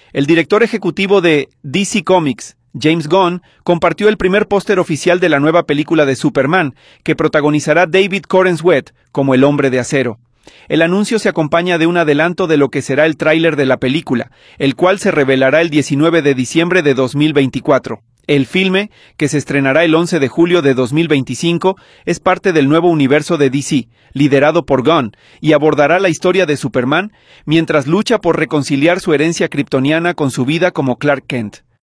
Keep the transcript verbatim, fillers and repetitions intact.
El director ejecutivo de D C Comics, James Gunn, compartió el primer póster oficial de la nueva película de Superman, que protagonizará David Corenswet como el Hombre de Acero. El anuncio se acompaña de un adelanto de lo que será el tráiler de la película, el cual se revelará el diecinueve de diciembre de dos mil veinticuatro. El filme, que se estrenará el once de julio de dos mil veinticinco, es parte del nuevo universo de D C, liderado por Gunn, y abordará la historia de Superman mientras lucha por reconciliar su herencia kryptoniana con su vida como Clark Kent.